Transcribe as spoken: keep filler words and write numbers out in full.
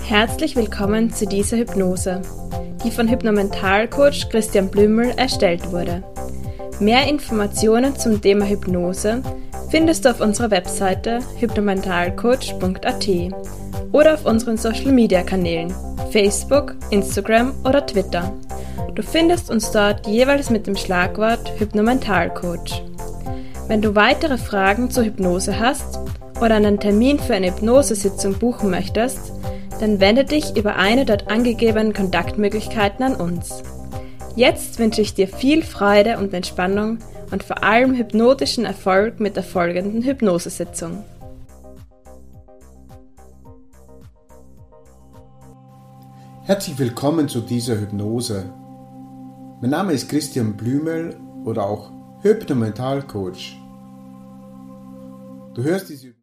Herzlich willkommen zu dieser Hypnose, die von Hypnomentalcoach Christian Blümel erstellt wurde. Mehr Informationen zum Thema Hypnose findest du auf unserer Webseite hypnomentalcoach punkt a t oder auf unseren Social-Media-Kanälen Facebook, Instagram oder Twitter. Du findest uns dort jeweils mit dem Schlagwort Hypnomentalcoach. Wenn du weitere Fragen zur Hypnose hast oder einen Termin für eine Hypnosesitzung buchen möchtest, dann wende dich über eine dort angegebenen Kontaktmöglichkeiten an uns. Jetzt wünsche ich dir viel Freude und Entspannung und vor allem hypnotischen Erfolg mit der folgenden Hypnosesitzung. Herzlich willkommen zu dieser Hypnose. Mein Name ist Christian Blümel oder auch Hypnomentalcoach. Du hörst diese